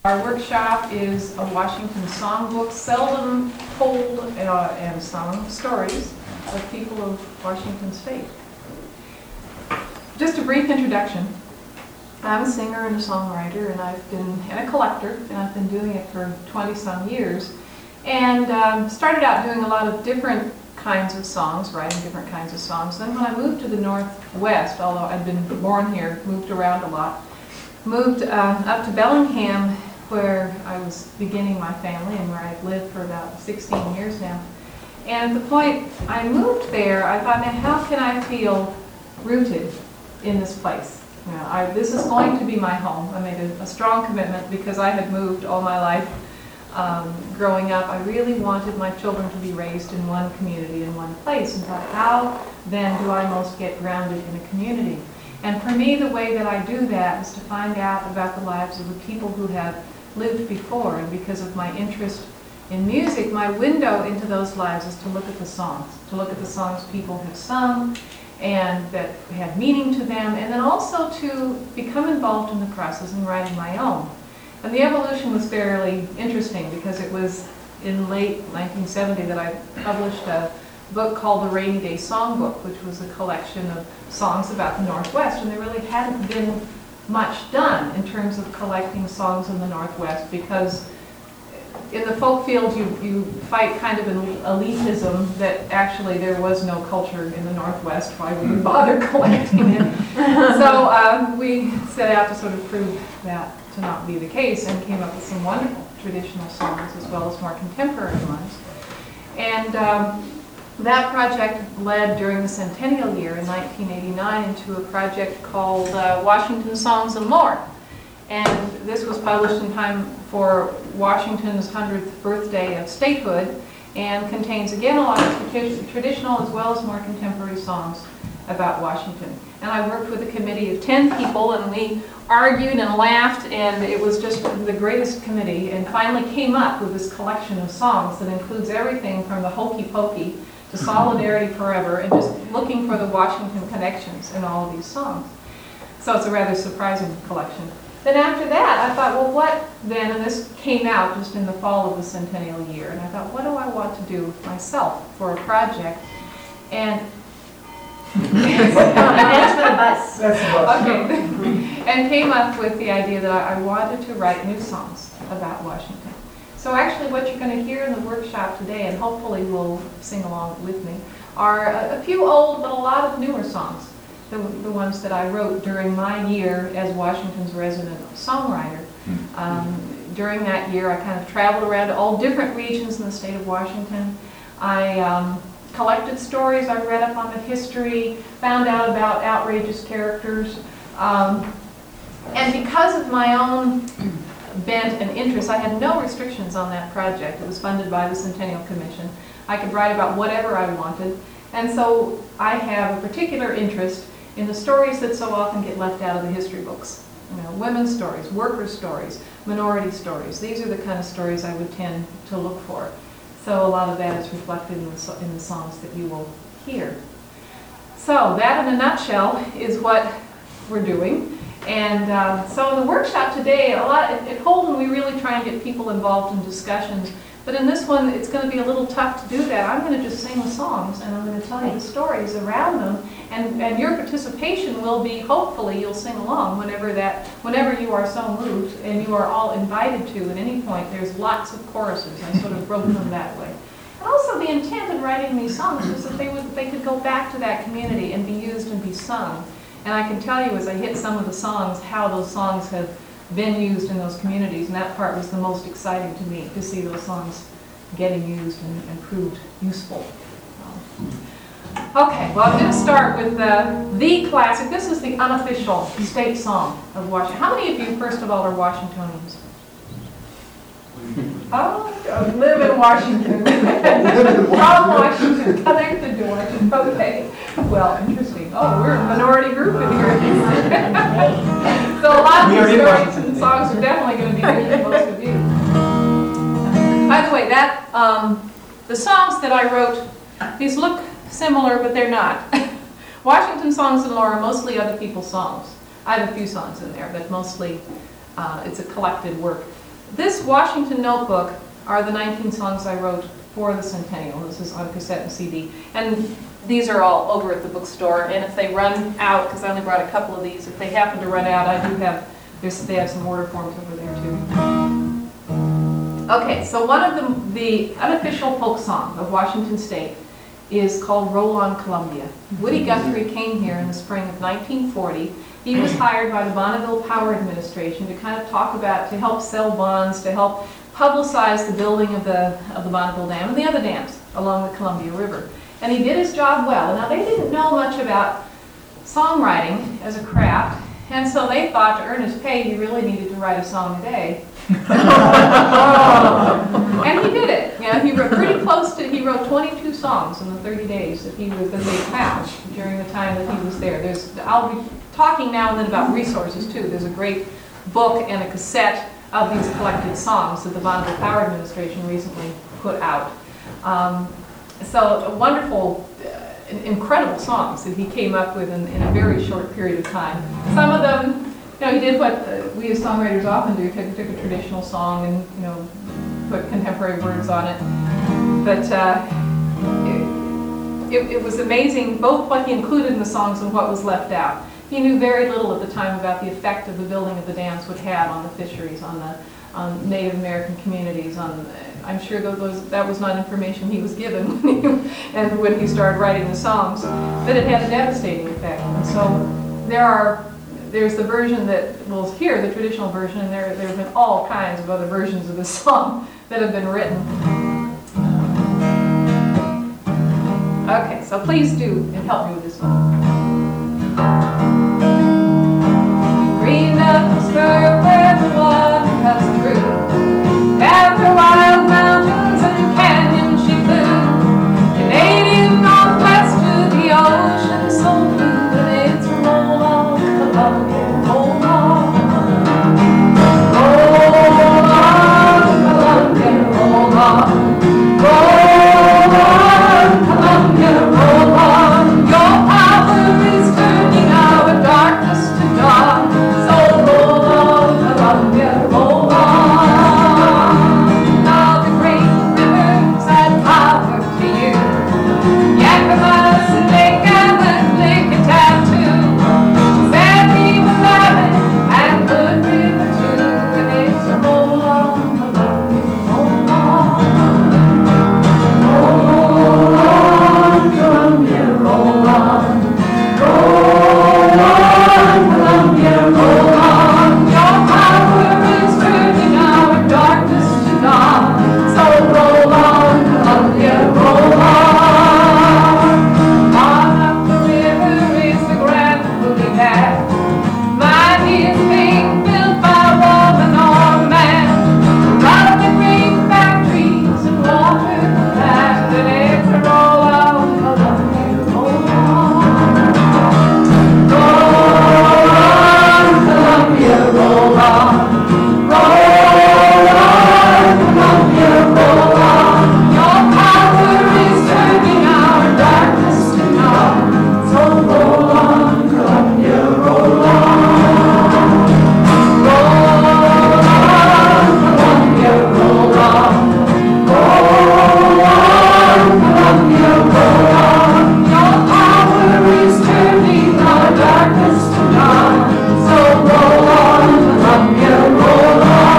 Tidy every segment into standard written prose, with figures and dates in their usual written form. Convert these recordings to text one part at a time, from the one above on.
Our workshop is a Washington songbook, seldom told and sung stories of people of Washington's faith. Just a brief introduction. I'm a singer and a songwriter, and a collector, and I've been doing it for 20-some years. And started out doing a lot of different kinds of songs, writing different kinds of songs. Then when I moved to the Northwest, although I'd been born here, moved around a lot, moved up to Bellingham, where I was beginning my family and where I've lived for about 16 years now. And at the point I moved there, I thought, now how can I feel rooted in this place? You know, this is going to be my home. I made a strong commitment because I had moved all my life. Growing up, I really wanted my children to be raised in one community, in one place, and thought, how then do I most get grounded in a community? And for me, the way that I do that is to find out about the lives of the people who have lived before, and because of my interest in music, my window into those lives is to look at the songs people have sung and that have meaning to them, and then also to become involved in the process in writing my own. And the evolution was fairly interesting because it was in late 1970 that I published a book called The Rainy Day Songbook, which was a collection of songs about the Northwest, and there really hadn't been much done in terms of collecting songs in the Northwest, because in the folk field you fight kind of an elitism that actually there was no culture in the Northwest. Why would we bother collecting it? So we set out to sort of prove that to not be the case, and came up with some wonderful traditional songs as well as more contemporary ones. And that project led during the centennial year in 1989 to a project called Washington Songs and More. And this was published in time for Washington's 100th birthday of statehood, and contains again a lot of traditional as well as more contemporary songs about Washington. And I worked with a committee of 10 people, and we argued and laughed, and it was just the greatest committee, and finally came up with this collection of songs that includes everything from the Hokey Pokey to Solidarity Forever, and just looking for the Washington connections in all of these songs. So it's a rather surprising collection. Then after that, I thought, well, what then, and this came out just in the fall of the centennial year, and I thought, what do I want to do myself for a project? And That's for the bus. That's the bus. okay, and came up with the idea that I wanted to write new songs about Washington. So actually what you're going to hear in the workshop today, and hopefully will sing along with me, are a few old but a lot of newer songs. The ones that I wrote during my year as Washington's resident songwriter. During that year I kind of traveled around to all different regions in the state of Washington. I collected stories, I read up on the history, found out about outrageous characters. And because of my own bent and interest, I had no restrictions on that project. It was funded by the Centennial Commission. I could write about whatever I wanted. And so I have a particular interest in the stories that so often get left out of the history books. You know, women's stories, workers' stories, minority stories. These are the kind of stories I would tend to look for. So a lot of that is reflected in the songs that you will hear. So that in a nutshell is what we're doing. And so in the workshop today, at Holden we really try and get people involved in discussions. But in this one, it's going to be a little tough to do that. I'm going to just sing the songs, and I'm going to tell you the stories around them. And your participation will be, hopefully, you'll sing along whenever you are so moved, and you are all invited to at any point. There's lots of choruses. I sort of wrote them that way. And also the intent in writing these songs was that they could go back to that community and be used and be sung. And I can tell you as I hit some of the songs how those songs have been used in those communities, and that part was the most exciting to me, to see those songs getting used and proved useful. Okay, well I'm going to start with the classic. This is the unofficial state song of Washington. How many of you, first of all, are Washingtonians? Oh, live in Washington. From Washington, connected to Washington. Okay. Well, interesting. Oh, we're a minority group in here. So a lot of these stories and songs are definitely going to be new to most of you. By the way, the songs that I wrote, these look similar, but they're not. Washington Songs and More are mostly other people's songs. I have a few songs in there, but mostly it's a collected work. This Washington notebook are the 19 songs I wrote for the centennial. This is on cassette and CD. And these are all over at the bookstore. And if they run out, because I only brought a couple of these, if they happen to run out, I do have, they have some order forms over there too. Okay, so one of the unofficial folk song of Washington State is called Roll on Columbia. Woody Guthrie came here in the spring of 1940. He was hired by the Bonneville Power Administration to kind of talk about, to help sell bonds, to help publicize the building of the Bonneville Dam and the other dams along the Columbia River. And he did his job well. Now, they didn't know much about songwriting as a craft, and so they thought to earn his pay, he really needed to write a song a day. And he did it. You know, he wrote pretty close to, he wrote 22 songs in the 30 days that they found during the time that he was there. I'll be talking now and then about resources too. There's a great book and a cassette of these collected songs that the Bonneville Power Administration recently put out. So wonderful, incredible songs that he came up with in a very short period of time. Some of them, you know, he did what we as songwriters often do, took a traditional song and, you know, put contemporary words on it. But it was amazing, both what he included in the songs and what was left out. He knew very little at the time about the effect of the building of the dams would have on the fisheries, on Native American communities. I'm sure that was not information he was given and when he started writing the songs, but it had a devastating effect. And so there's the version that we'll hear, the traditional version, and there have been all kinds of other versions of this song that have been written. Okay, so please do and help me with this one. Green up the spur where the water cuts through. After wild mountains and canyons she flew. Canadian northwest to the ocean so blue. And it's roll on Columbia, roll on. Roll on Columbia, roll on. Roll on Columbia, roll on. Your power is turning our darkness to dawn. So roll on Columbia, roll on. Now the great rivers add power to you. Yakima, Lake and Lake Tattoo. Sandy, Willamette, and Good River too. And it's a roll on Columbia, roll on. Roll on Columbia, roll on. Roll on Columbia, roll on. Your power is turning our darkness to dawn. So roll on Columbia, roll on. On up the river is the grand lily pad. Mighty is being built by woman or man. Around the green factories and water the land. And it's a roll on Columbia, roll on. Roll on Columbia, roll on. Roll on Columbia, roll on. Your power is turning our darkness to dawn. So roll on Columbia, roll on. Roll on Columbia, roll on. Roll on Columbia, roll on. Your power is turning our darkness to dawn. So roll on Columbia, roll on.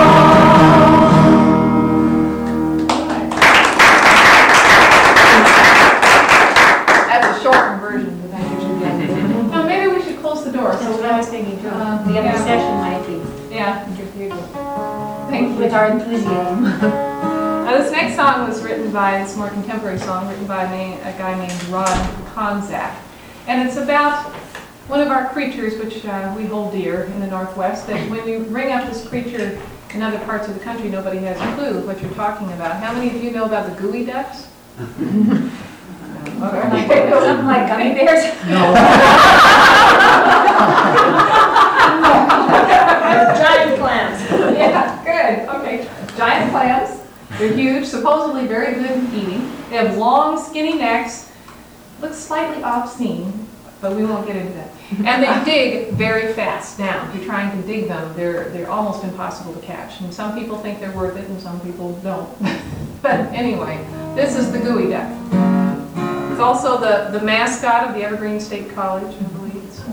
That's a shortened version, but I usually get. Now maybe we should close the door. That's what I was thinking too. The yeah. other session might be Yeah. Thank you. with our enthusiasm. This next song was written by, it's a more contemporary song, written by a guy named Rod Konzak. And it's about one of our creatures, which we hold dear in the Northwest, that when you bring up this creature in other parts of the country, nobody has a clue what you're talking about. How many of you know about the gooey ducks? Okay. Something like gummy bears? Giant clams. Yeah, good. Okay. Giant clams. They're huge, supposedly very good at eating. They have long, skinny necks. Looks slightly obscene, but we won't get into that. And they dig very fast down. If you're trying to dig them, they're almost impossible to catch. And some people think they're worth it and some people don't. But anyway, this is the gooey duck. It's also the mascot of the Evergreen State College, I believe.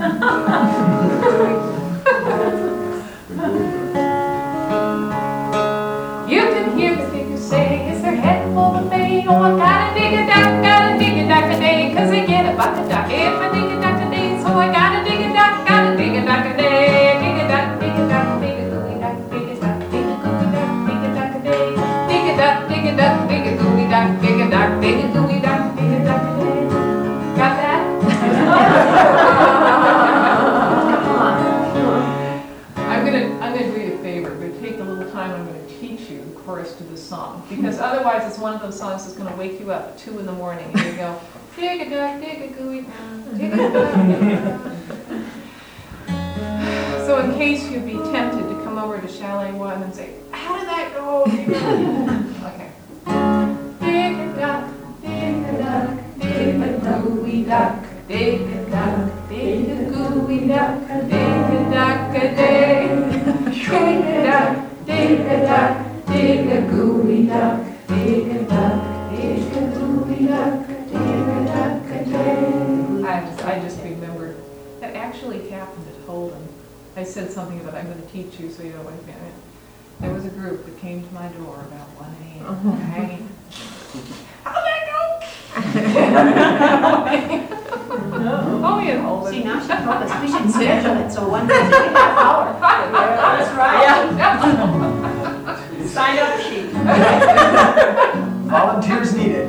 You can hear the diggers say, is their head full of hay? Oh, I gotta dig a duck a day, 'cause they get a buck a duck if I dig a duck a day. So I gotta dig a duck a day, dig a duck, dig a duck, dig a gooey duck, dig a duck, dig a gooey duck, dig a duck a day, dig a duck, dig a duck, dig a gooey duck, dig a duck, dig a gooey duck, dig a duck a day. Got that? I'm gonna do you a favor. I'm gonna take a little time. I'm gonna teach you the chorus to this song, because otherwise it's one of those songs that's gonna wake you up at 2 in the morning and you go, dig a duck, dig a gooey duck, dig a duck, dig a duck. So in case you'd be tempted to come over to Chalet 1 and say, how did that go? Okay. Dig a duck, dig a duck, dig a gooey duck, dig a duck, dig a gooey duck, dig a duck a day. Dig a duck, dig a duck, dig a gooey duck, dig a duck, dig a gooey duck, dig a duck a day. I just remembered that actually happened at Holden. I said something about I'm going to teach you so you don't wait a minute. There was a group that came to my door about 1 a.m. Right? How'd that go? Oh, yeah, Holden. See, now she told us we should schedule it, so one day, a half hour. That's right. Sign up sheet. Volunteers needed.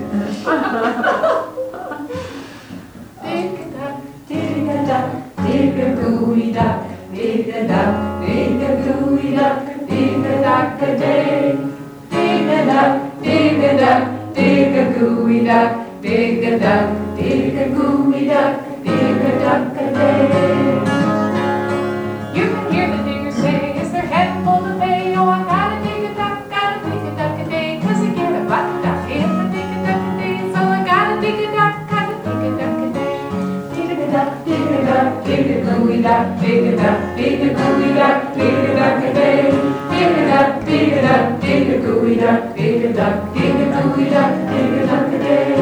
Dig a duck, dig a duck, dig a gooey duck, dig a duck, dig a gooey duck, dig a duck a day. Dig a duck, dig a duck, dig a gooey duck, dig a duck, dig a gooey duck, dig a duck a day. You can hear the diggers say, is their head full of hay? Oh, I gotta dig a duck a day, 'cause I get a buck a duck if I dig a duck a day. So I gotta dig a duck a day. Dig a duck, dig a duck, dig a gooey duck, dig a duck, dig a gooey duck, dig a duck a day. Dig a duck, dig a duck, dig a gooey duck, dig a duck, dig a gooey duck, dig a duck a day.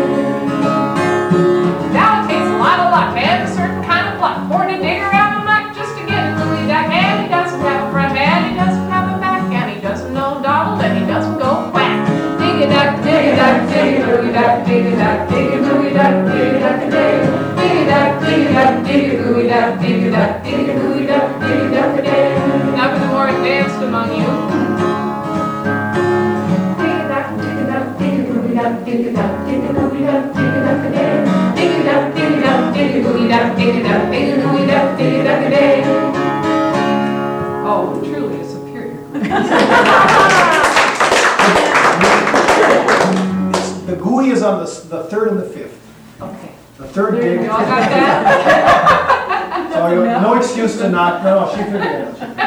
Now it takes a lot of luck and a certain kind of luck for to dig around the muck just to get a gooey duck. And he doesn't have a front and he doesn't have a back and he doesn't know Donald and he doesn't go whack. Dig a duck, dig a duck, dig a gooey duck, dig a duck, dig a gooey duck, dig a duck a day. Dig a duck, dig a duck, dig a gooey duck, dig a duck, dig a gooey duck, dig a duck a day. Now for the more advanced among you. Dig a duck, dig a duck, dig a gooey duck, dig a duck, dig a gooey duck, dig a duck a day. Dig a duck, dig a duck, dig a gooey duck, dig a duck, dig a gooey duck, dig a duck a day. Oh, truly a superior. The gooey is on the 3rd and the 5th. Okay. The 3rd There you dig. go, I got that. So no excuse to not, no, she figured it out.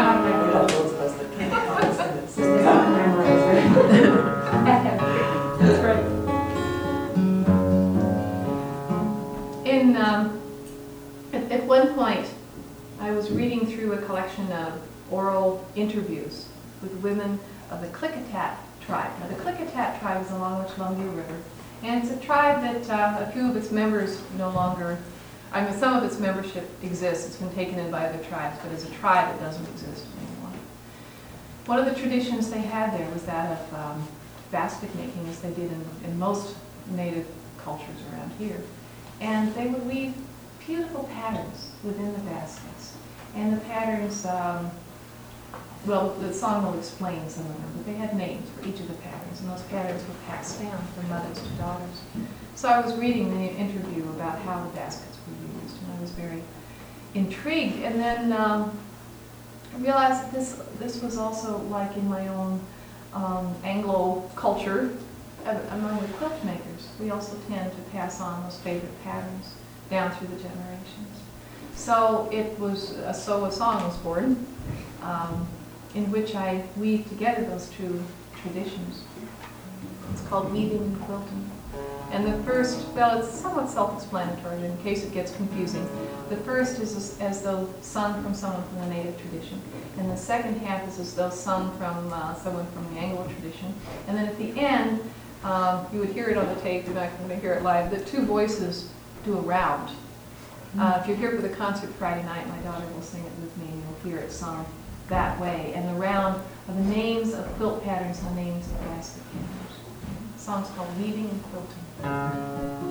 That's right. At one point, I was reading through a collection of oral interviews with women of the Klickitat tribe. Now, the Klickitat tribe is along the Columbia River, and it's a tribe that a few of its members no longer, some of its membership exists. It's been taken in by other tribes, but as a tribe, it doesn't exist anymore. One of the traditions they had there was that of basket making, as they did in most native cultures around here. And they would weave beautiful patterns within the baskets. And the patterns, well, the song will explain some of them, but they had names for each of the patterns, and those patterns were passed down from mothers to daughters. So I was reading the interview about how the baskets were used, and I was very intrigued. And then I realized that this was also like in my own Anglo culture, among the quilt makers. We also tend to pass on those favorite patterns down through the generations. So it was, so a song was born, in which I weave together those two traditions. It's called Weaving and Quilting. And the first, well, it's somewhat self-explanatory in case it gets confusing. The first is as though sung from someone from the native tradition. And the second half is as though sung from someone from the Anglo tradition. And then at the end, you would hear it on the tape, you're not going to hear it live, the two voices do a round. If you're here for the concert Friday night, my daughter will sing it with me, and you'll hear it sung that way. And the round are the names of quilt patterns and the names of basket candles. The song's called Weaving and Quilting.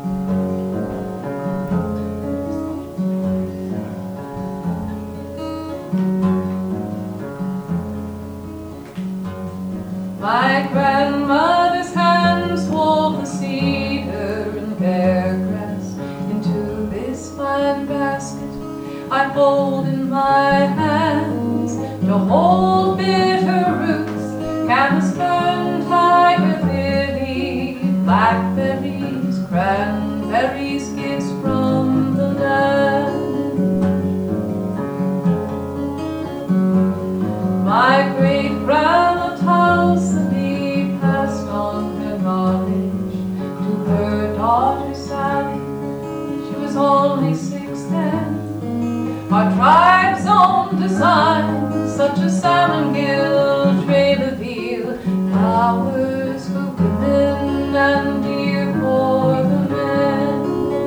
My grandmother's hands wove the cedar and bear grass into this fine basket I hold in my hands to hold bitter roots, camas fern, tiger lily, blackberries, cranberries, gifts from the land. My great grandma tells me passed on her knowledge to her daughter Sally. She was only 6 then. Our tribe's own design, such a salmon gill, tray de ville, flowers for women and deer for the men.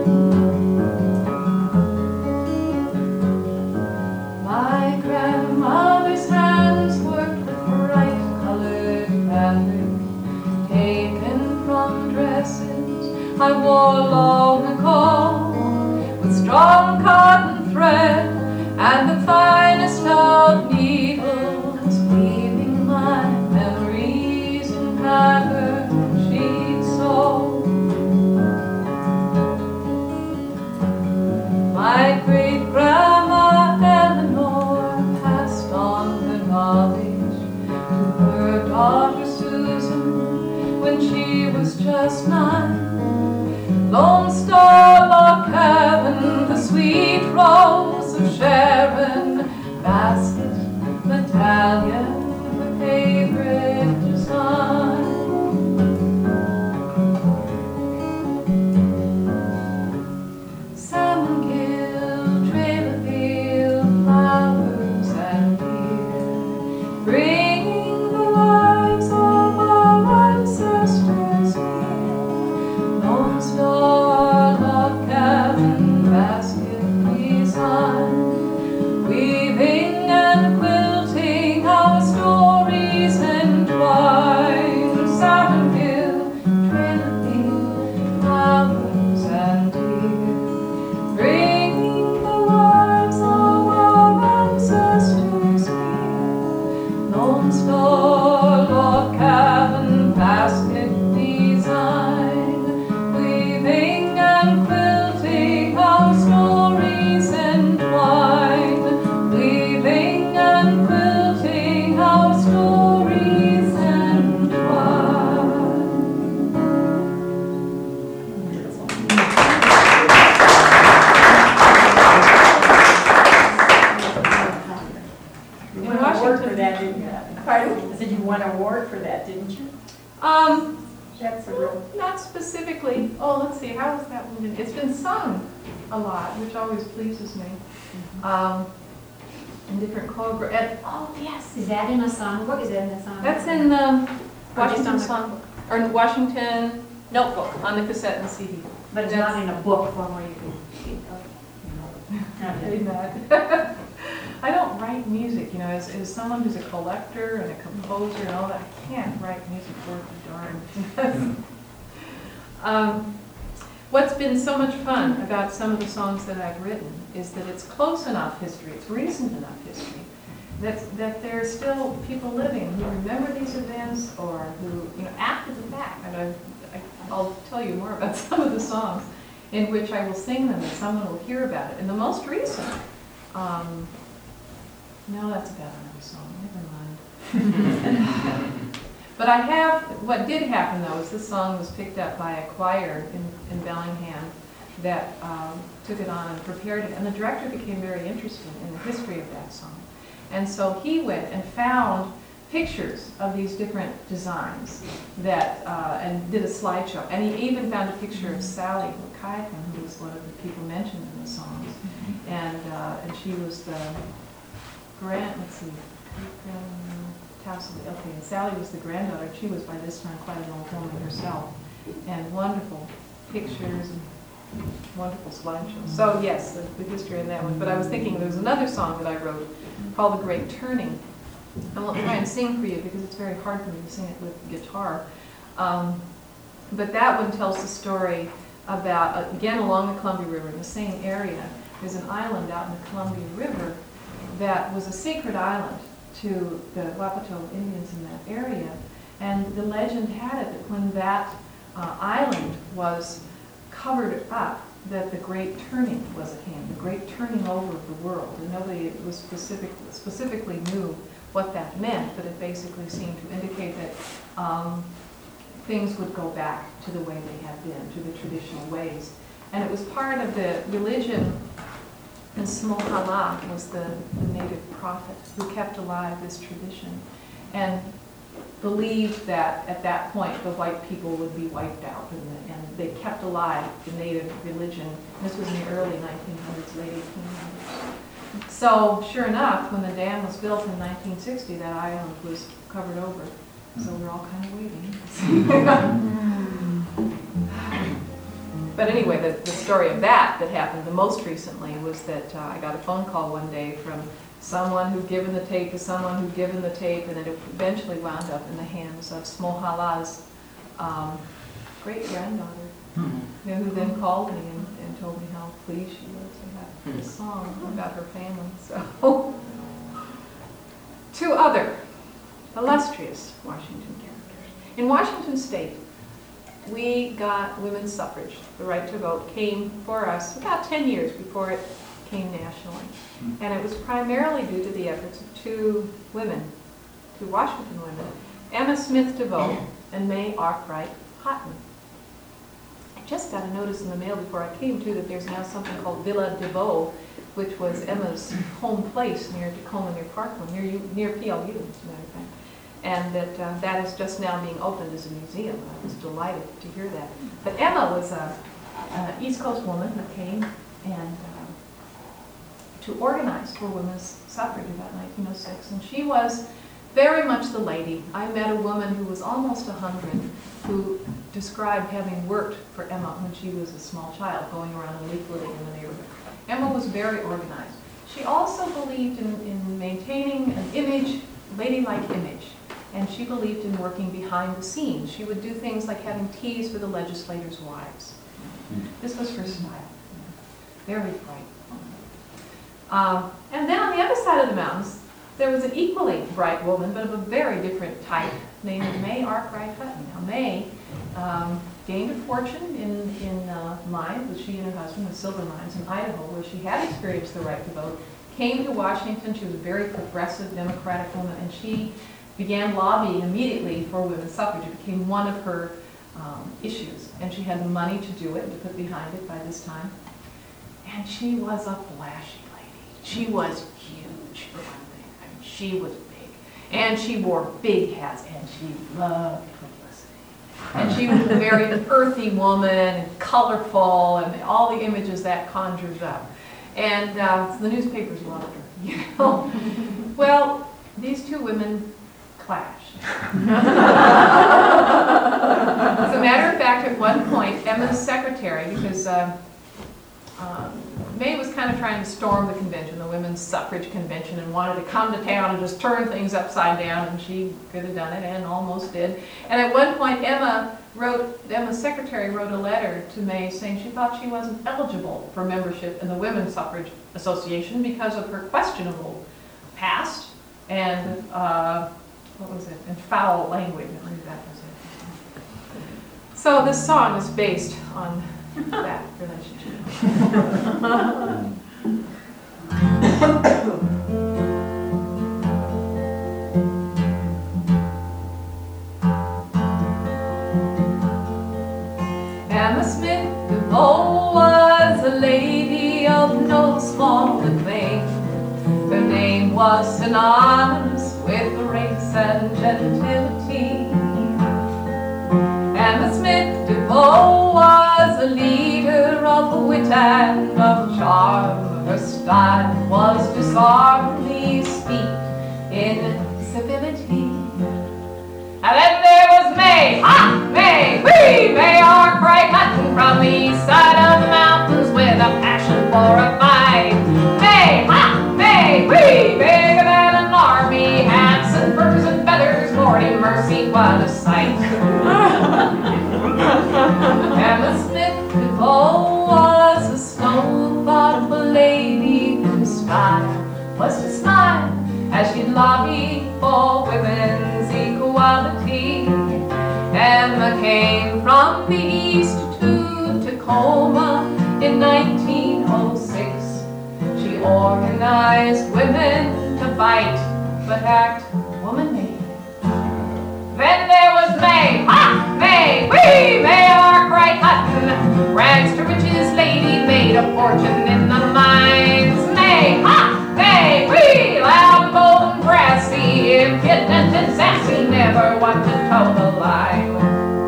My grandmother's hands worked with bright colored fabric, taken from dresses I wore long ago, with strong cotton thread and the finest of needles, weaving my memories in patterns she'd sewn. My great grandma Eleanor passed on her knowledge to her daughter Susan when she was just 9. Lone Star Log Cabin, the sweet rose of Sharon, basket, medallion, her favorite design. Salmon gill, trail of veal, flowers and deer, bringing the lives of our ancestors here. Lone Star Log Cabin, basket design, weaving and quilting our stories entwine. Salmon gill, trail of veal, flowers and deer, bringing the lives of our ancestors here. Lone Star Log Cabin, basket design, weaving and quilting our stories entwine, weaving and quilting our stories entwine. You won an award for that, didn't you? Pardon? I said you won an award for that, didn't you? That's a real. Not specifically. Oh, let's see, how is that one been? It's been sung a lot, which always pleases me. In different choreography. And Oh, yes. Is that in a songbook? Is that in a songbook? that's in the Washington on the- song, or the Washington notebook on the cassette and CD. But it's not in a book form where you can. Not yet. Read that. I don't write music, you know, as someone who's a collector and a composer and all that, I can't write music worth a darn. What's been so much fun about some of the songs that I've written is that it's close enough history, it's recent enough history, that there are still people living who remember these events or who, you know, after the fact, and I'll tell you more about some of the songs in which I will sing them and someone will hear about it. And the most recent, no, that's about another song, never mind. But I have, what did happen though is this song was picked up by a choir in Bellingham that took it on and prepared it, and the director became very interested in the history of that song. And so he went and found pictures of these different designs that, and did a slideshow. And he even found a picture of Sally Kayakan, who was one of the people mentioned in the songs. And she was the let's see, Tassel, okay, and Sally was the granddaughter. She was by this time quite an old woman herself. And wonderful pictures and wonderful slideshows. So yes, the history in that one. But I was thinking there was another song that I wrote called The Great Turning. I won't try and sing for you because it's very hard for me to sing it with guitar. But that one tells the story about, again, along the Columbia River in the same area. There's an island out in the Columbia River that was a sacred island to the Wapato Indians in that area. And the legend had it that when that island was covered up, that the Great Turning was at hand, the Great Turning over of the world. And nobody was specifically knew what that meant, but it basically seemed to indicate that things would go back to the way they had been, to the traditional ways. And it was part of the religion, and Smohala was the native prophet who kept alive this tradition and believed that at that point the white people would be wiped out, and they kept alive the native religion. This was in the early 1900s, late 1800s. So, sure enough, when the dam was built in 1960, that island was covered over. So we're all kind of waiting. But anyway, the story of that happened the most recently was that I got a phone call one day from someone who'd given the tape to someone who'd given the tape, and it eventually wound up in the hands of Smohala's great-granddaughter, who then called me and told me how pleased she was to have this song about her family. So, two other illustrious Washington characters. In Washington State, we got women's suffrage. The right to vote came for us about 10 years before it came nationally. And it was primarily due to the efforts of two women, two Washington women, Emma Smith DeVoe and May Arkwright Houghton. I just got a notice in the mail before I came to that there's now something called Villa DeVoe, which was Emma's home place near Tacoma, near Parkland, near PLU, as a matter of fact. And that is just now being opened as a museum. I was delighted to hear that. But Emma was an East Coast woman who came and to organize for women's suffrage about 1906. And she was very much the lady. I met a woman who was almost 100 who described having worked for Emma when she was a small child, going around and leafleting in the neighborhood. Emma was very organized. She also believed in maintaining an image, ladylike image. And she believed in working behind the scenes. She would do things like having teas for the legislators' wives. This was her style. Very bright. And then on the other side of the mountains, there was an equally bright woman, but of a very different type, named May Arkwright Houghton. Now, May gained a fortune in mines, with she and her husband, with silver mines in Idaho, where she had experienced the right to vote, came to Washington. She was a very progressive, democratic woman, and she began lobbying immediately for women's suffrage. It became one of her issues, and she had the money to do it and to put behind it by this time. And she was a flashy lady. She was huge, for one thing. I mean, she was big. And she wore big hats, and she loved publicity. And she was a very earthy woman, and colorful, and all the images that conjures up. And the newspapers loved her, you know. Well, these two women clashed. As a matter of fact, at one point, Emma's secretary, because May was kind of trying to storm the convention, the women's suffrage convention, and wanted to come to town and just turn things upside down, and she could have done it and almost did. And at one point, Emma's secretary wrote a letter to May saying she thought she wasn't eligible for membership in the Women's Suffrage Association because of her questionable past and what was it? And foul language. I believe that was it. So this song is based on that relationship. Emma Smith DeVoe was a lady of no small acclaim. Her name was synonymous with the race and gentility. And the Smith Depot was a leader of wit and of charm. Her style was disarmingly speak in civility. And then there was May, ha, May, wee, May Arkwright Hutton from the east side of the mountains with a passion for a fight. May, ha, May, wee, bigger than an army, hats and furs and feathers, Lordy mercy, what a sight. And the Smith Depot was a stone thoughtful lady whose style was to smile as she lobbied for women's equality. Emma came from the east to Tacoma in 1906. She organized women to fight, but act womanly. Then there was May, ha, May, wee, May Arkwright Hutton, rags to riches lady, made a fortune in the mines. May, ha, May, wee, loud, bold, and brassy, impudent and sassy, never one to toe the line.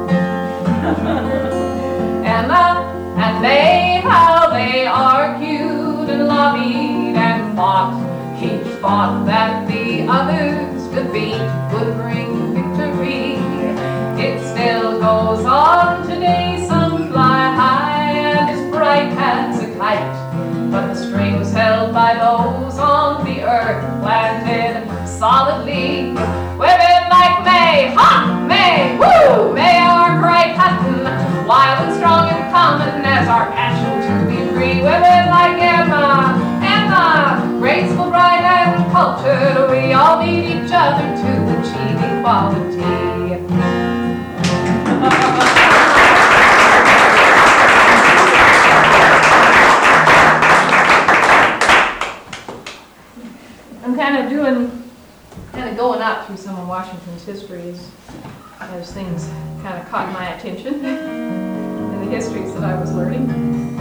Emma and May, how they argued and lobbied and fought. Each thought that the other's defeat would bring victory. It still goes on today, some fly high and as bright as a kite, but the strings held by those on the earth planted solidly. Women like May, ha, May, woo, May Arkwright Hutton, wild and strong and common as our passion to be free. Women like Emma, graceful, bright and cultured, we all need each other to achieve equality. I'm kind of going up through some of Washington's history as things kind of caught my attention in the histories that I was learning.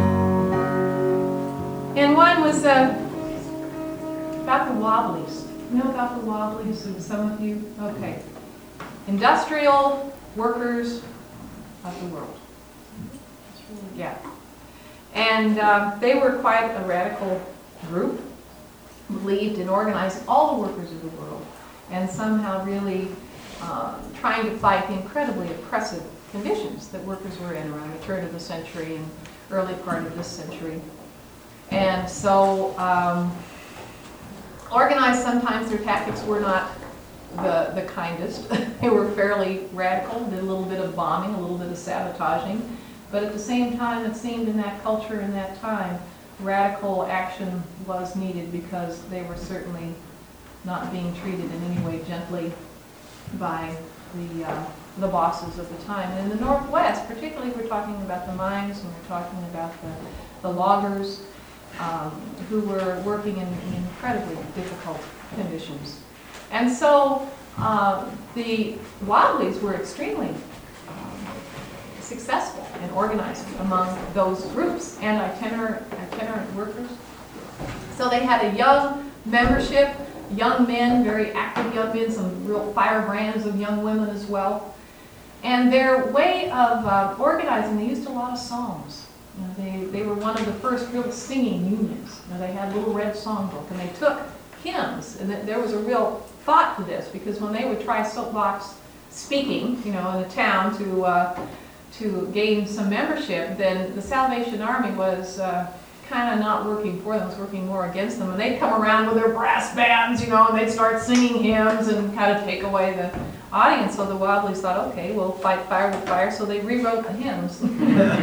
And one was about the Wobblies. You know about the Wobblies? Some of you? Okay. Industrial workers of the world. Yeah. And they were quite a radical group, believed in organizing all the workers of the world, and somehow really trying to fight the incredibly oppressive conditions that workers were in around the turn of the century and early part of this century. And so organized, sometimes their tactics were not the kindest. They were fairly radical, did a little bit of bombing, a little bit of sabotaging, but at the same time it seemed in that culture in that time radical action was needed because they were certainly not being treated in any way gently by the bosses of the time. And in the Northwest, particularly we're talking about the mines and we're talking about the loggers who were working in incredibly difficult conditions. And so the Wobblies were extremely successful in organizing among those groups and itinerant workers. So they had a young membership, young men, very active young men, some real firebrands of young women as well. And their way of organizing, they used a lot of songs. You know, they were one of the first real singing unions. You know, they had a little red songbook, and they took hymns, and there was a real thought to this, because when they would try soapbox speaking, you know, in a town to gain some membership, then the Salvation Army was kind of not working for them, was working more against them. And they'd come around with their brass bands, you know, and they'd start singing hymns and kind of take away the audience. So the Wobblies thought, okay, we'll fight fire with fire. So they rewrote the hymns with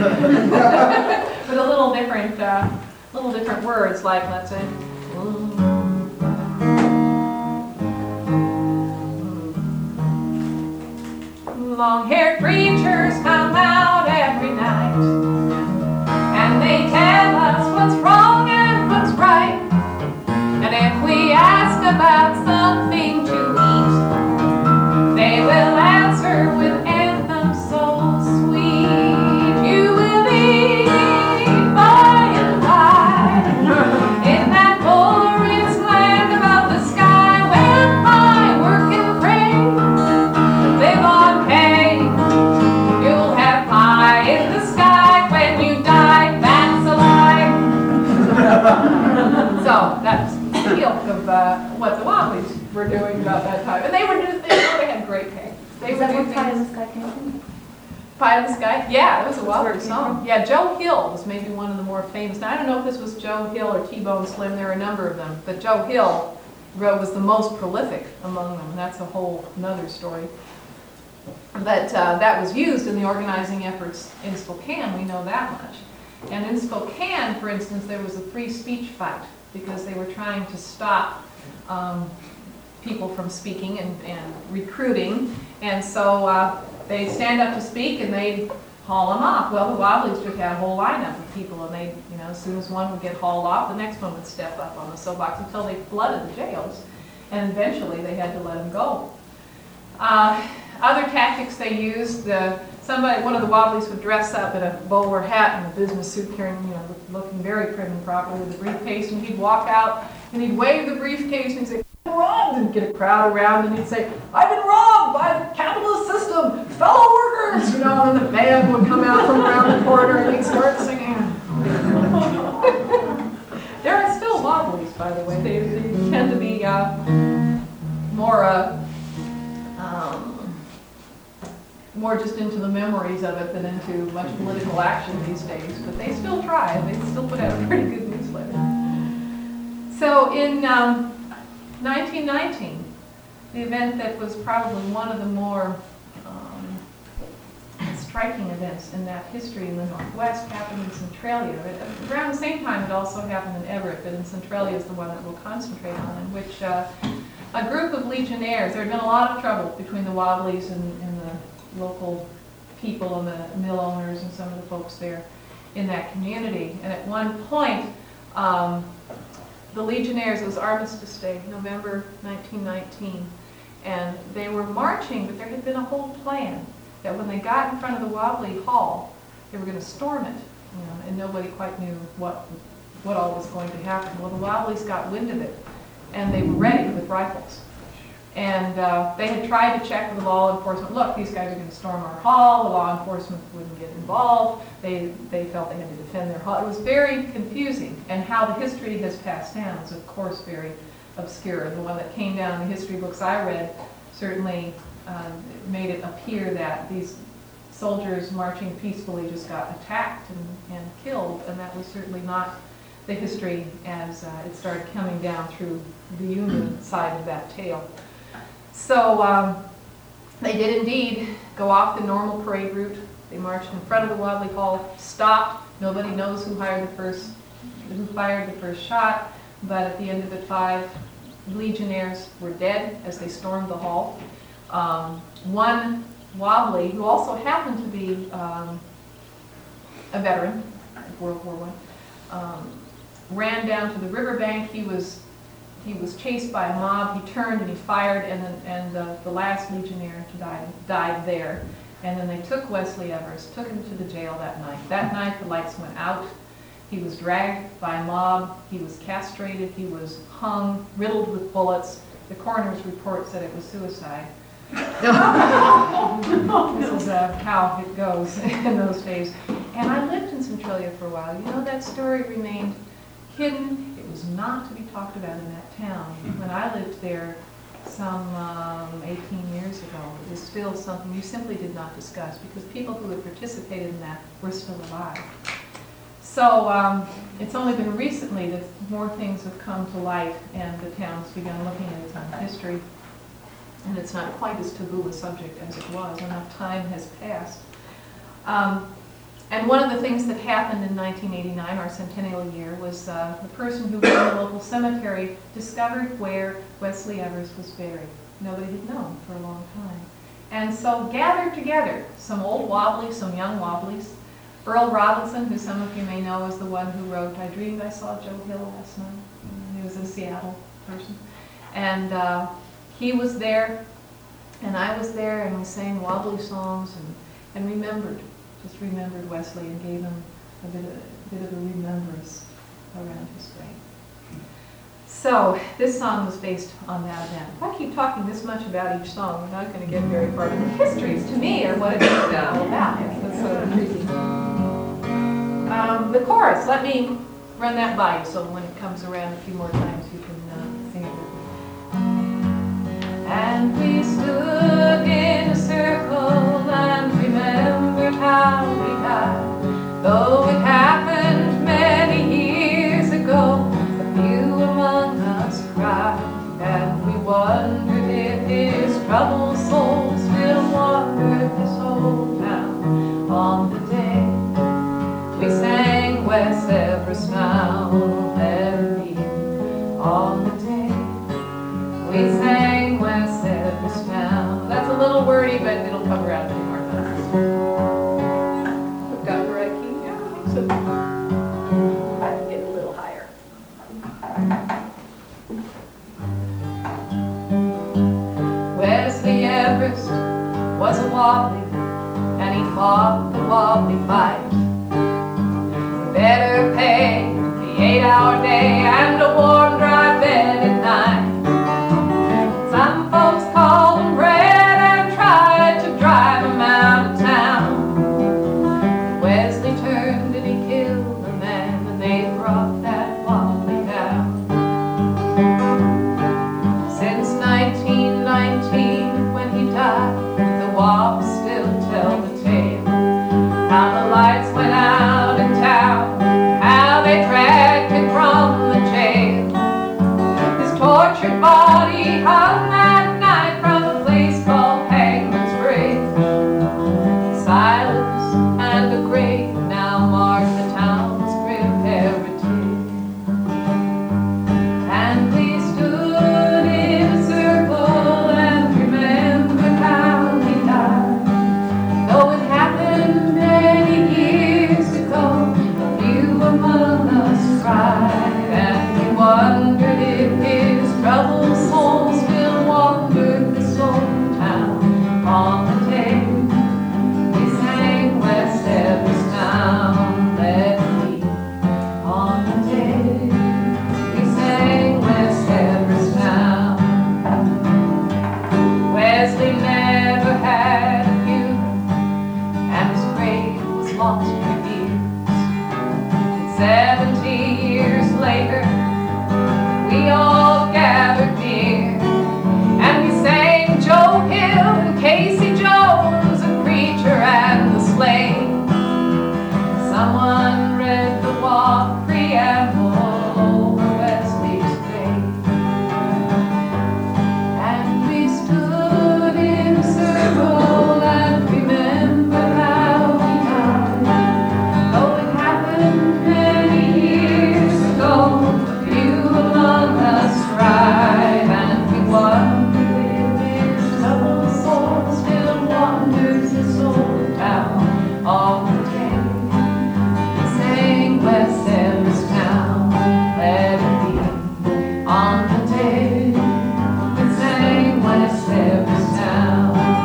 a little different words, like, let's say, long-haired preachers come out every night, and they tell us what's wrong and what's right. And if we ask about something to eat, they will answer with anthems so sweet. You will eat by and by in that glorious land above the sky, where I work and pray great pay. They Is would that do what Pie in things. the Sky came from? Pie in the Sky? Yeah, it was a That's where Wobbly it came song. from. Yeah, Joe Hill was maybe one of the more famous. Now, I don't know if this was Joe Hill or T-Bone Slim. There were a number of them. But Joe Hill was the most prolific among them. And that's a whole nother story. But that was used in the organizing efforts in Spokane. We know that much. And in Spokane, for instance, there was a free speech fight because they were trying to stop people from speaking and recruiting. And so they stand up to speak and they haul them off. Well, the Wobblies just had a whole lineup of people, and they, you know, as soon as one would get hauled off, the next one would step up on the soapbox until they flooded the jails. And eventually they had to let them go. Other tactics they used, one of the Wobblies would dress up in a bowler hat and a business suit, carrying, you know, looking very prim and proper with a briefcase, and he'd walk out and he'd wave the briefcase and he'd say, "I've been robbed," and get a crowd around, and he'd say, "I've been robbed by the capitalist system, fellow workers," you know, and the band would come out from around the corner and he'd start singing. There are still Wobblies, by the way. They tend to be more just into the memories of it than into much political action these days. But they still try. They still put out a pretty good newsletter. So in 1919, the event that was probably one of the more striking events in that history in the Northwest happened in Centralia. Around the same time, it also happened in Everett, but in Centralia is the one that we'll concentrate on, in which a group of Legionnaires, there had been a lot of trouble between the Wobblies and the local people and the mill owners and some of the folks there in that community. And at one point, the Legionnaires, it was Armistice Day, November 1919, and they were marching, but there had been a whole plan that when they got in front of the Wobbly Hall, they were going to storm it, you know, and nobody quite knew what all was going to happen. Well, the Wobblies got wind of it, and they were ready with rifles. And they had tried to check with law enforcement. Look, these guys are going to storm our hall. The law enforcement wouldn't get involved. They felt they had to defend their hall. It was very confusing. And how the history has passed down is, of course, very obscure. The one that came down in the history books I read certainly made it appear that these soldiers marching peacefully just got attacked and killed. And that was certainly not the history as it started coming down through the Union side of that tale. So they did indeed go off the normal parade route. They marched in front of the Wobbly Hall, stopped. Nobody knows who fired the first shot, but at the end of it, 5 Legionnaires were dead as they stormed the hall. One Wobbly, who also happened to be a veteran of World War I, ran down to the riverbank. He was chased by a mob. He turned and he fired, and the last Legionnaire died there. And then they took Wesley Evers, took him to the jail that night. That night the lights went out. He was dragged by a mob. He was castrated. He was hung, riddled with bullets. The coroner's report said it was suicide. This is how it goes in those days. And I lived in Centralia for a while. You know, that story remained hidden. It was not to be talked about in that town. When I lived there some 18 years ago, it was still something you simply did not discuss because people who had participated in that were still alive. So it's only been recently that more things have come to light and the town's begun looking at its own history. And it's not quite as taboo a subject as it was. Enough time has passed. And one of the things that happened in 1989, our centennial year, was the person who ran the local cemetery discovered where Wesley Evers was buried. Nobody had known for a long time. And so gathered together some old Wobblies, some young Wobblies. Earl Robinson, who some of you may know, is the one who wrote "I Dreamed I Saw Joe Hill Last Night." He was a Seattle person. And he was there, and I was there, and we sang Wobbly songs and just remembered Wesley and gave him a bit of a remembrance around his grave. So this song was based on that event. If I keep talking this much about each song, we're not going to get very far. The histories, to me, are what it's all about. That's so intriguing. The chorus, let me run that by you so when it comes around a few more times you can sing it with me. And we stood in a circle and remembered how we died. Though it happened many years ago, a few among us cried. And we wondered if his troubled soul still wandered this old town. On the day we sang West Everest now, let it be. On the day we sang West Everest now. That's a little wordy, but it'll come around a few more times. We've got the right key. Yeah, I think so. I can get a little higher. Wesley Everest was a wobbly, and he fought the wobbly fight. Better pay the 8-hour day and a warm, dry bed at night. Some folks called him red and tried to drive him out of town. Wesley turned and he killed a man, and they brought that wobbly down. Since 1919, when he died, the wobs still tell the tale. How the lights went out in town, how they dragged him from the jail. His tortured body hung that night from a place called Hangman's Grave. Silence and a grave now mark the town's grim heritage. And we stood in a circle and remembered how he died. Though it happened many years ago, a few among us cried. And we wondered if his troubled soul still wandered this old town. On the day we sang West Everest now, let it be. On the day we sang West Everest now. Wesley never had a funeral, and his grave was lost for years. 70 years later, we all gathered near, and we sang Joe Hill and Casey Jones, the preacher and the slave. Someone read the walk preamble over Wesley's grave. And we stood in a circle and remembered how we died. Though it happened many years ago, a few among us cried. And we wondered if his troubled soul still wanders this old town. On the day we sang West Everest now, let it be. On the day we sang West Everest now.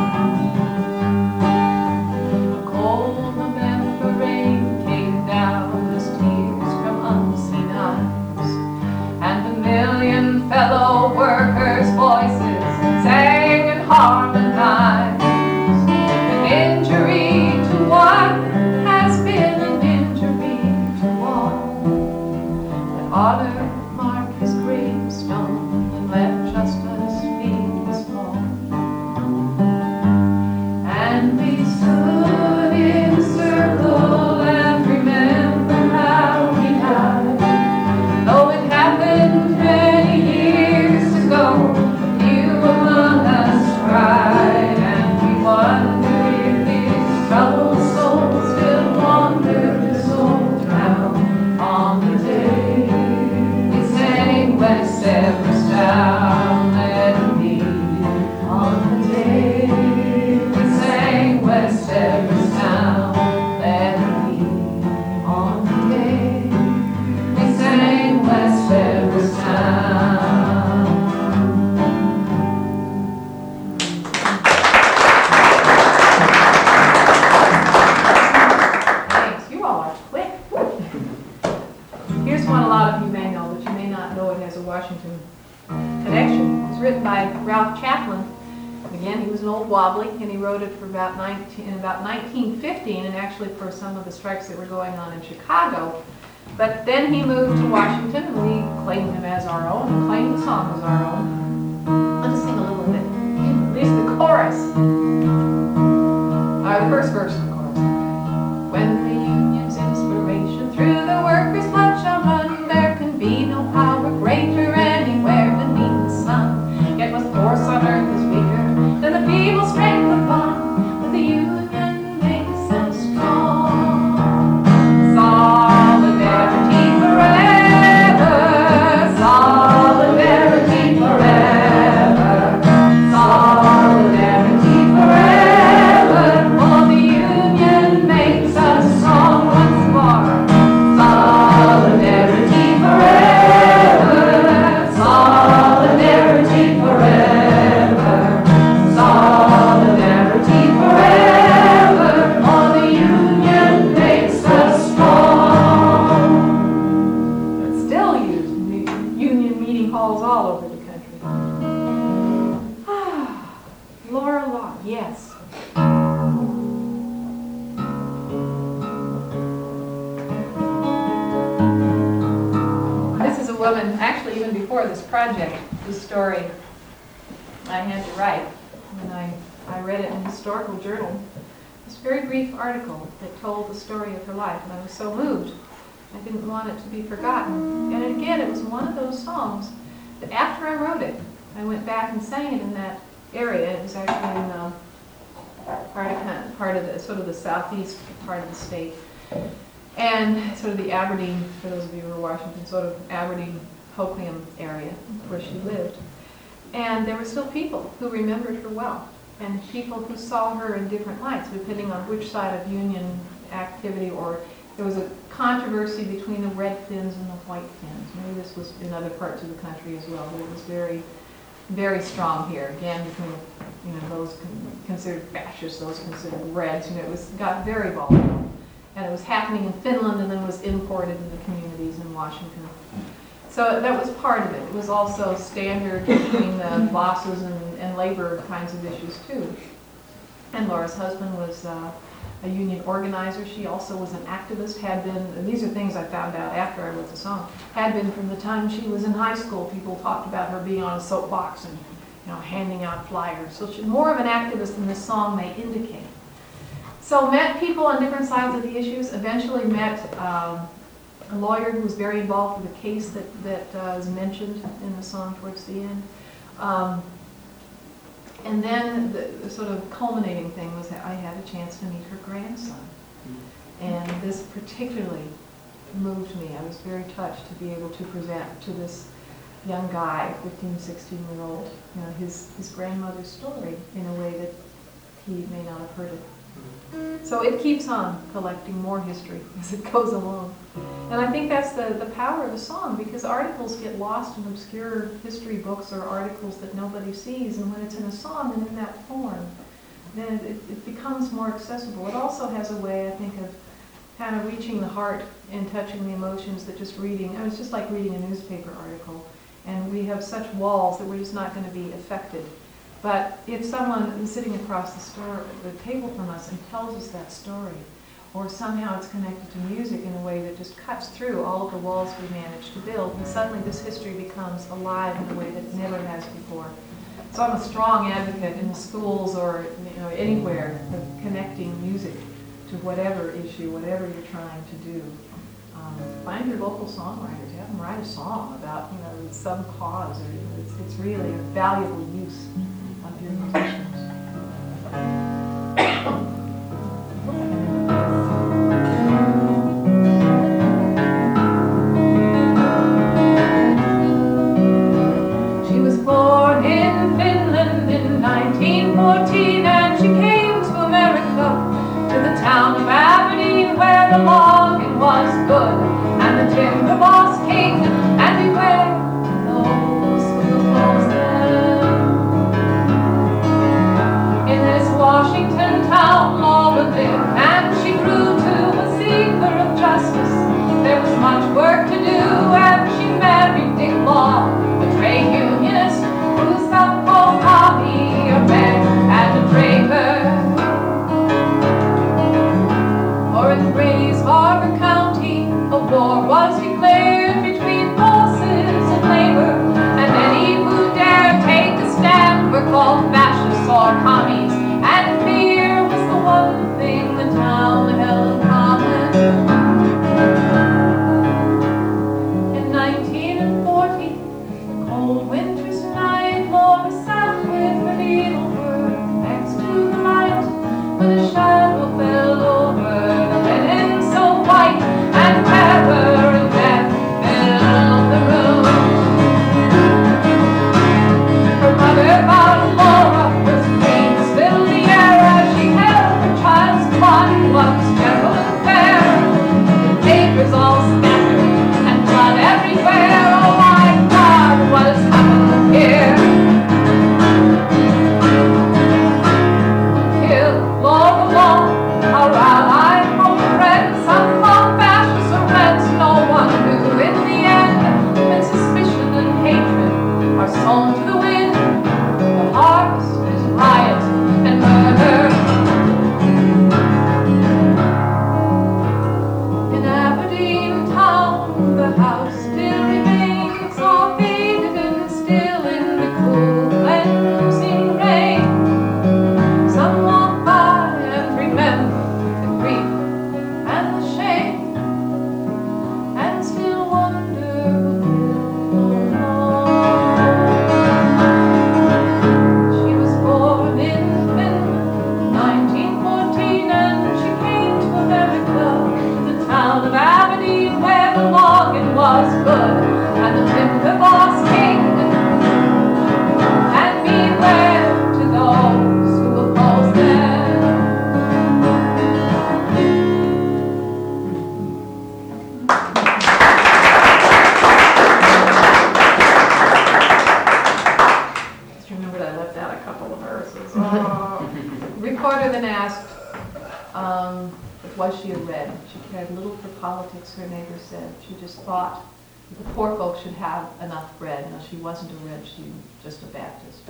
Cold November rain came down as tears from unseen eyes, and a million fellow workers' voices sang and harmonized. An injury to one has been an injury to all. But honor mark his gravestone and let justice be his fall. And we stood in a circle and remembered how he died. Though it happened many years ago, a few among us cried. And we wondered if his troubled soul still wandered this old town. On the day we sang West Everest down, let it be. On the day we sang West Everest down, let it be. On the day we sang West Everest down. Thanks. You all are quick. Here's one a lot of you may know, but you may not know it has a Washington connection. It was written by Ralph Chaplin. Again, he was an old wobbly, and he wrote it for about 1915, and actually for some of the strikes that were going on in Chicago. But then he moved to Washington, and we claimed him as our own, and claimed the song as our own. Let's sing a little bit. chorus. The first verse, of course. When the union's inspiration through the workers' blood shall run, there can be no power greater anywhere beneath the sun. Yet what force on earth is weaker than the feeble strength of one, but the union makes us strong. Solidarity forever, solidarity forever, solidarity forever, for the union makes us strong once more. Solidarity forever, solidarity forever, solidarity forever, for the union makes us strong. It's still used in union meeting halls all over the country. Laura Law, yes. This is a woman, actually even before this project, the story I had to write when I read it in a historical journal. This very brief article that told the story of her life, and I was so moved. I didn't want it to be forgotten. And again, it was one of those songs that after I wrote it, I went back and sang it in that area. It was actually in part of the sort of the southeast part of the state, and sort of the Aberdeen, for those of you who are Washington, sort of Aberdeen, Hoquiam area where she lived. And there were still people who remembered her well, and people who saw her in different lights, depending on which side of Union activity, or there was a controversy between the red Finns and the white Finns. Maybe this was in other parts of the country as well, but it was very, very strong here. Again, between those considered fascists, those considered Reds. It got very volatile, and it was happening in Finland, and then was imported into the communities in Washington. So that was part of it. It was also standard between the bosses and labor kinds of issues too. And Laura's husband was a union organizer. She also was an activist, had been, and these are things I found out after I wrote the song, had been from the time she was in high school. People talked about her being on a soapbox and handing out flyers. So she's more of an activist than this song may indicate. So met people on different sides of the issues, eventually met a lawyer who was very involved with the case that is mentioned in the song towards the end. And then the sort of culminating thing was that I had a chance to meet her grandson. And this particularly moved me. I was very touched to be able to present to this young guy, 15, 16-year-old, his grandmother's story in a way that he may not have heard it. So it keeps on collecting more history as it goes along. And I think that's the power of the song, because articles get lost in obscure history books or articles that nobody sees, and when it's in a song and in that form, then it becomes more accessible. It also has a way, I think, of kind of reaching the heart and touching the emotions that just reading, it's just like reading a newspaper article, and we have such walls that we're just not going to be affected. But if someone is sitting across the table from us and tells us that story, or somehow it's connected to music in a way that just cuts through all of the walls we managed to build, and suddenly this history becomes alive in a way that it never has before. So I'm a strong advocate in the schools or anywhere of connecting music to whatever issue, whatever you're trying to do. Find your local songwriters, have them write a song about some cause, or it's really a valuable use of your musicians. She was born in Finland in 1914, and she came to America, to the town of Aberdeen, where the logging was good and the timber was king, and beware those who oppose them. In this Washington town Laura lived, and she grew to a seeker of justice. There was much work to do, and she married Dick Law, a trade unionist whose son called Bobby, a red and a draper. For in Grays Harbor County, a war was declared between bosses and labor, and any who dared take a stand were called fascists or communists. when a shadow fell over the linen so white, and terror and death filled the room. Her mother vowed Laura was free to fill the air as she held her child's body once gentle and fair. The papers all scattered and blood everywhere. Oh my God, what has happened here? Kill Laura Long, our ally from friends, some long fascist arrest. No one knew in the end, when suspicion and hatred are sown to the wind. The harvest is riot and murder. In Aberdeen town, the house still remains, all faded and still in the cool and losing rain. Some walk by and remember the grief and the shame, and still wonder who she was born in Finland, 1914, and she came to America, to the town of Aberdeen, where the logging was good and the timber was king. And beware to those who oppose them. Just remembered I left out a couple of verses. Reporter then asked, was she a Red? She cared little for politics, her neighbor said. She just thought the poor folks should have enough bread. No, she wasn't a Red, she was just a Baptist.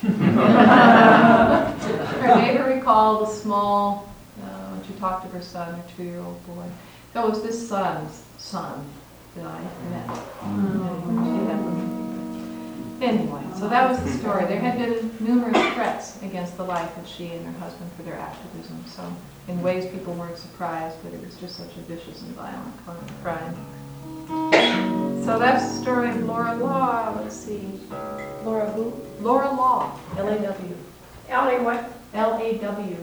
Her neighbor recalled a small, when she talked to her son, her 2-year-old boy. That was this son's son that I met. She had them. Anyway, so that was the story. There had been numerous threats against the life of she and her husband for their activism. So in ways people weren't surprised, but it was just such a vicious and violent crime. So that's the story of Laura Law. Let's see. Laura who? Laura Law, L-A-W. Ellie what? L-A-W.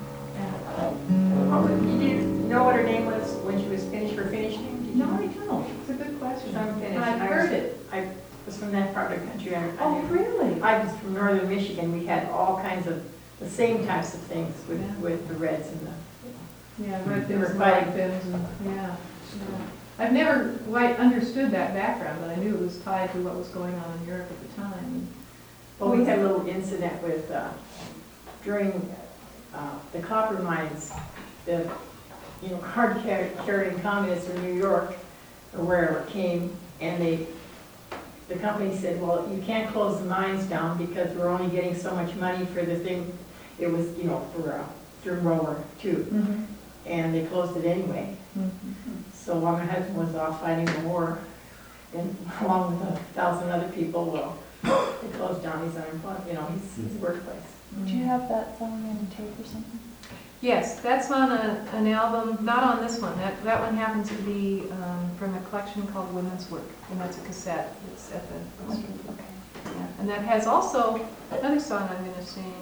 Oh, did you know what her name was when she was finished, her finished name? Did you No, know? I don't. It's a good question. I'm finished. I've heard it. I was from that part of the country. Oh, really? I was from northern Michigan. We had all kinds of the same types of things with, Yeah. with the Reds and the. Yeah, red They fins were and fighting. white fins and, yeah. I've never quite understood that background, but I knew it was tied to what was going on in Europe at the time. Well, we had a little incident with, during the copper mines, the, hard carrying communists from New York or wherever came, and the company said, well, you can't close the mines down because we're only getting so much money for the thing. It was, for during World War II, Mm-hmm. and they closed it anyway. So while my husband was off fighting the war, and along with 1,000 other people, well, they closed down his unemployment, his workplace. Do you have that song on tape or something? Yes, that's on an album, not on this one. That one happens to be from a collection called Women's Work, and that's a cassette. It's at the Okay. yeah. And that has also another song I'm going to sing.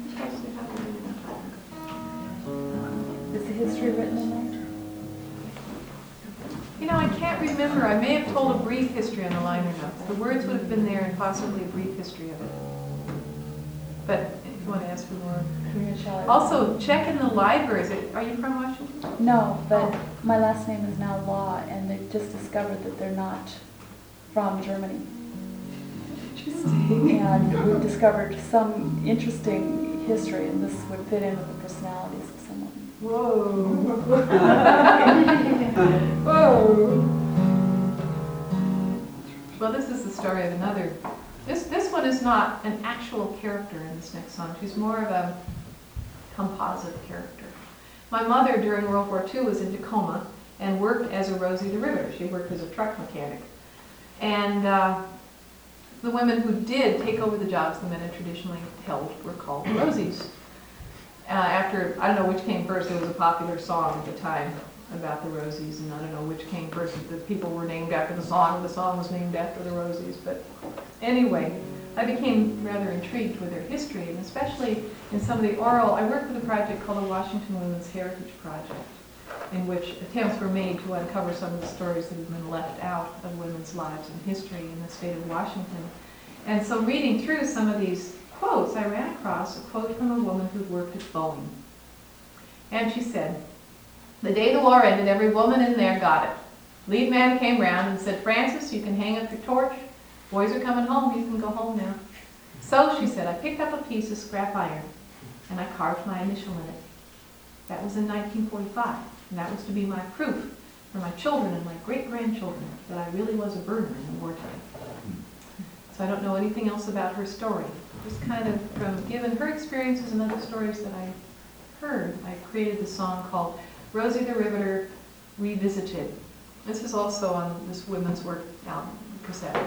Is the history written in there? I can't remember. I may have told a brief history on the liner notes. The words would have been there and possibly a brief history of it. But if you want to ask for more. Shall I- Also, check in the libraries. Are you from Washington? No, but my last name is now Law, and they've just discovered that they're not from Germany. Interesting. And we've discovered some interesting history, and this would fit in with the personalities of some of them. Whoa. Whoa. Well, this is the story of another. This one is not an actual character in this next song. She's more of a composite character. My mother during World War II was in Tacoma and worked as a Rosie the Riveter. She worked as a truck mechanic. And the women who did take over the jobs the men had traditionally held were called Rosies. After, I don't know which came first, there was a popular song at the time about the Rosies, and I don't know which came first, if the people were named after the song was named after the Rosies. But anyway, I became rather intrigued with their history, and especially in some of the oral. I worked with a project called the Washington Women's Heritage Project, in which attempts were made to uncover some of the stories that have been left out of women's lives and history in the state of Washington. And so reading through some of these quotes, I ran across a quote from a woman who worked at Boeing. And she said, "The day the war ended, every woman in there got it. Lead man came round and said, 'Frances, you can hang up your torch. Boys are coming home, you can go home now.' So," she said, "I picked up a piece of scrap iron and I carved my initial in it. That was in 1945, and that was to be my proof for my children and my great-grandchildren that I really was a burner in the wartime." So I don't know anything else about her story. Just kind of from, given her experiences and other stories that I heard, I created the song called Rosie the Riveter Revisited. This is also on this Women's Work album, cassette.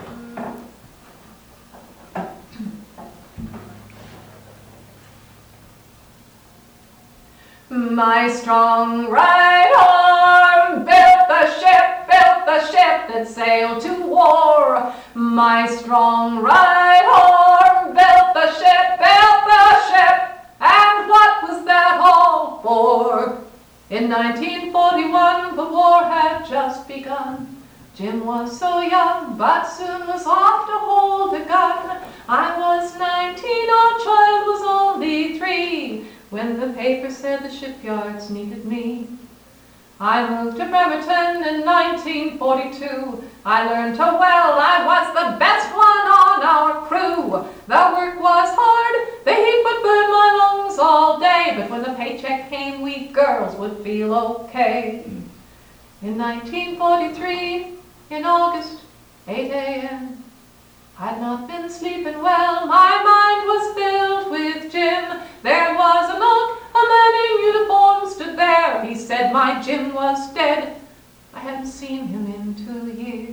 My strong right arm built the ship that sailed to war. My strong right arm built the ship, and what was that all for? In 1941, the war had just begun. Jim was so young, but soon was off to hold a gun. I was 19, our child was only 3, when the paper said the shipyards needed me. I moved to Bremerton in 1942. I learned to well, I was the best one on our crew. The work was hard, the heat would burn my lungs all day, but when the paycheck came, we girls would feel okay. In 1943, in August, 8 a.m., I'd not been sleeping well, my mind was filled with Jim. There was a knock, a man in uniform stood there. He said my Jim was dead. I hadn't seen him in 2 years.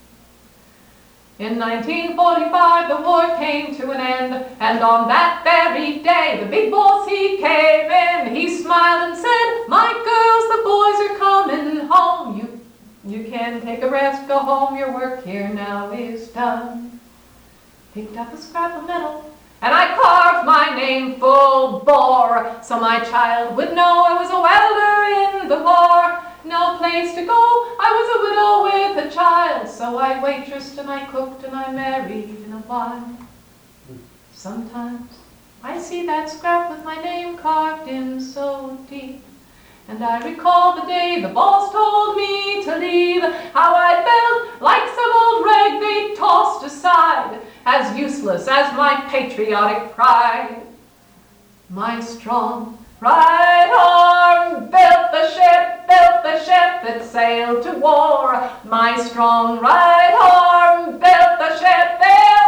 In 1945, the war came to an end, and on that very day, the big boss, he came in. He smiled and said, "My girls, the boys are coming home. You can take a rest, go home, your work here now is done." Picked up a scrap of metal, and I carved my name full bore, so my child would know I was a welder in the war. No place to go, I was a widow with a child, so I waitressed and I cooked and I married in a while. Sometimes I see that scrap with my name carved in so deep, and I recall the day the boss told me to leave, how I felt like some old rag they tossed aside, as useless as my patriotic pride. My strong right arm built the ship that sailed to war. My strong right arm built the ship,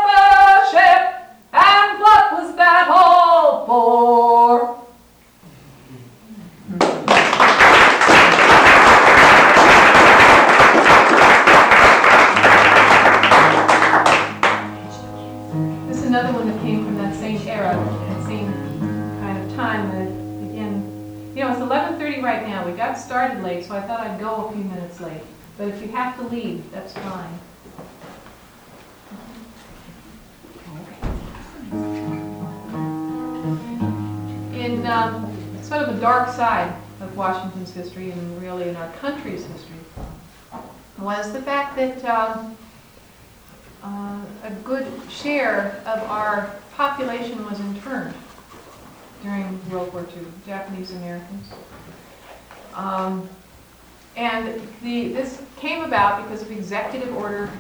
and what was that all for? This is another one that came from that same era, that same kind of time. That again, you know, it's 11:30 right now. We got started late, so I thought I'd go a few minutes late. But if you have to leave, that's fine. In sort of the dark side of Washington's history, and really in our country's history, was the fact that a good share of our population was interned during World War II, Japanese Americans. And this came about because of Executive Order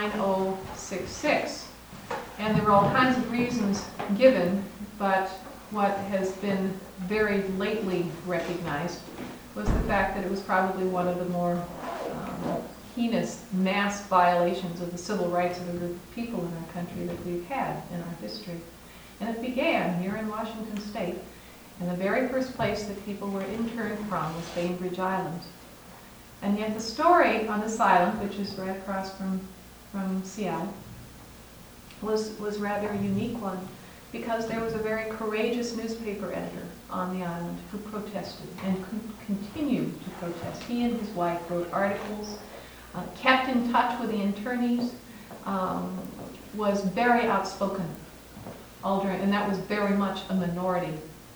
9066. And there were all kinds of reasons given, but what has been very lately recognized was the fact that it was probably one of the more heinous mass violations of the civil rights of a group of people in our country that we've had in our history. And it began here in Washington State. And the very first place that people were interned from was Bainbridge Island. And yet the story on this island, which is right across from Seattle, was rather a unique one, because there was a very courageous newspaper editor on the island who protested and continued to protest. He and his wife wrote articles, kept in touch with the internees. was very outspoken all during, and that was very much a minority.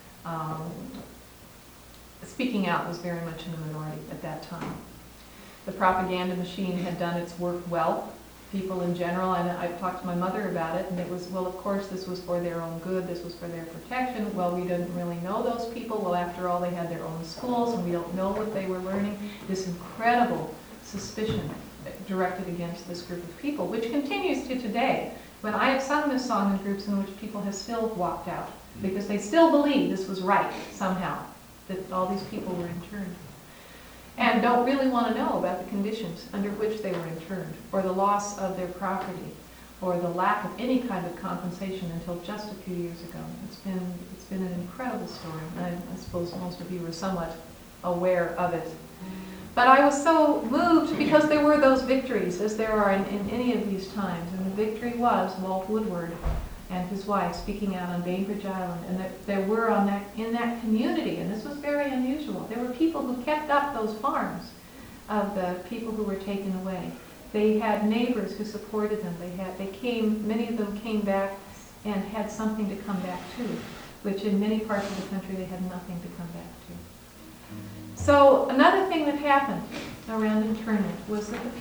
Speaking out was very much in the minority at that time. The propaganda machine had done its work well. People in general, and I talked to my mother about it, and it was, well, of course, this was for their own good, this was for their protection. Well, we didn't really know those people. Well, after all, they had their own schools, and we don't know what they were learning. This incredible suspicion directed against this group of people, which continues to today. When I have sung this song in groups in which people have still walked out, because they still believe this was right, somehow, that all these people were interned. And don't really want to know about the conditions under which they were interned, or the loss of their property, or the lack of any kind of compensation until just a few years ago. It's been an incredible story, and I suppose most of you are somewhat aware of it. But I was so moved because there were those victories, as there are in any of these times, and the victory was Walt Woodward and his wife speaking out on Bainbridge Island, and that there were in that community, and this was very unusual, there were people who kept up those farms of the people who were taken away. They had neighbors who supported them. Many of them came back and had something to come back to, which in many parts of the country they had nothing to come back to. So another thing that happened around internment was that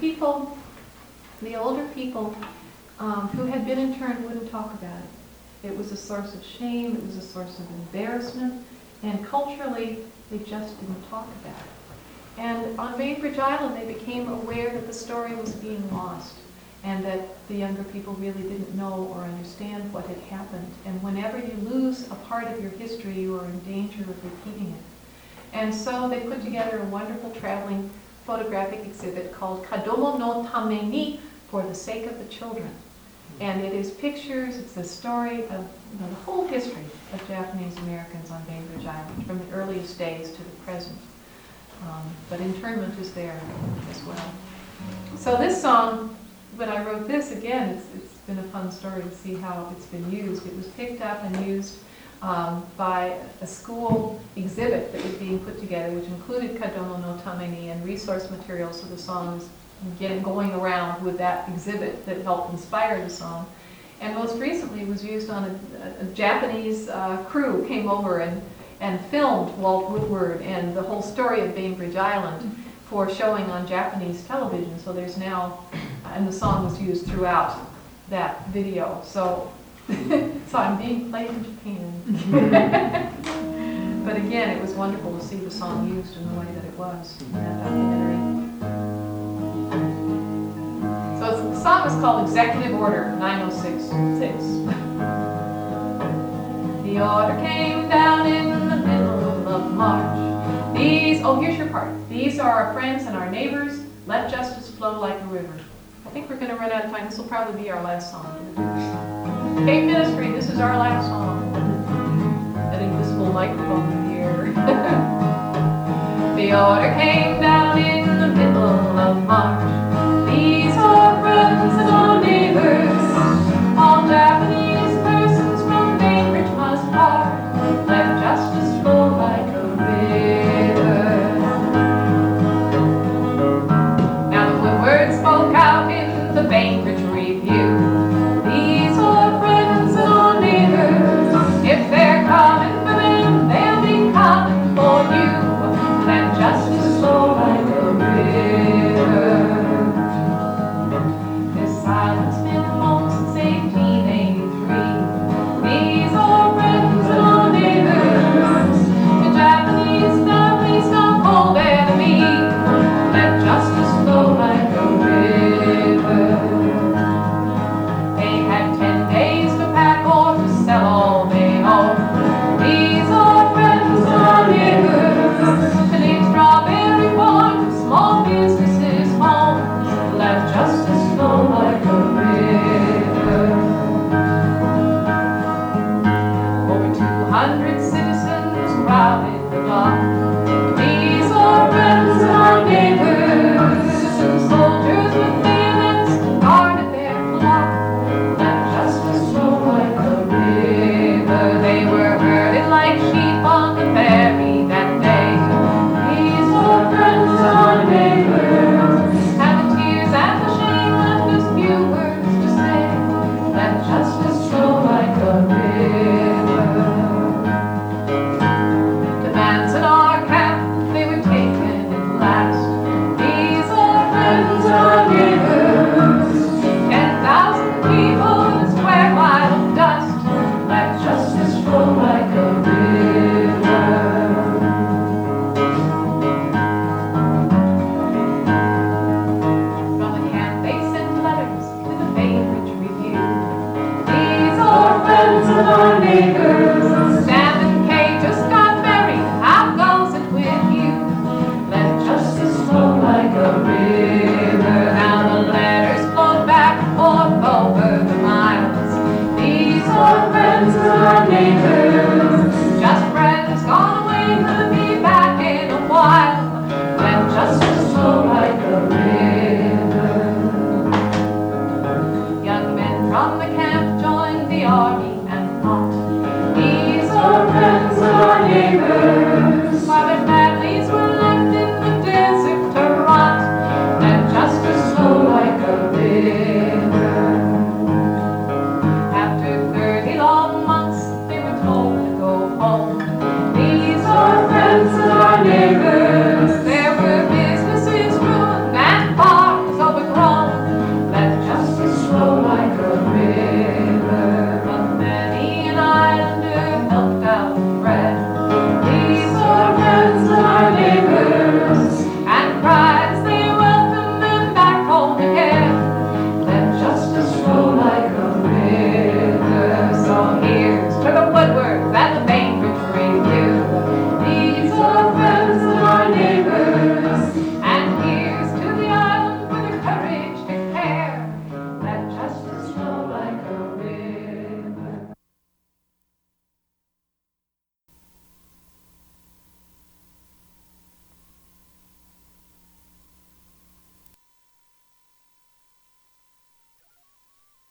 the older people who had been interned wouldn't talk about it. It was a source of shame, it was a source of embarrassment, and culturally, they just didn't talk about it. And on Bainbridge Island, they became aware that the story was being lost, and that the younger people really didn't know or understand what had happened. And whenever you lose a part of your history, you are in danger of repeating it. And so they put together a wonderful traveling photographic exhibit called Kadomo no Tameni, for the sake of the children. And it is pictures, it's the story of the whole history of Japanese Americans on Bainbridge Island, from the earliest days to the present. But internment is there as well. So this song, when I wrote this, again, it's been a fun story to see how it's been used. It was picked up and used by a school exhibit that was being put together, which included Kadomo no Tameni and resource materials, so the song is getting going around with that exhibit that helped inspire the song. And most recently it was used on a Japanese crew came over and filmed Walt Woodward and the whole story of Bainbridge Island for showing on Japanese television. So there's now, and the song was used throughout that video. So, so I'm being played in Japan. But again, it was wonderful to see the song used in the way that it was in that documentary. So the song is called Executive Order 9066. The order came down in the middle of March. Here's your part. These are our friends and our neighbors. Let justice flow like a river. I think we're going to run out of time. This will probably be our last song. Cape Ministry, this is our last song. That invisible microphone here. The order came down in the middle of March. These are friends and our neighbors. All Japanese persons from Bainbridge must part. Let justice flow like a river. Now the Woodward spoke out in the Bainbridge Review. These are friends and our neighbors. If they're coming for them, they'll be coming for you. Let justice flow like a river. This island's been home since 1883. These are friends and our neighbors. The Japanese families don't hold enemy. Let justice flow like a river. They had 10 days to pack or to sell all they own. These are friends and our neighbors. To leave strawberry farms, small businesses home. Let justice flow like a river. Over 200 citizens crowded the dock. These are friends and our neighbors. Soldiers with bayonets guarded their flock. Let justice flow like a river. They were herded like sheep on the ferry that day. These are friends and our neighbors. And the tears and the shame left us few words to say. Father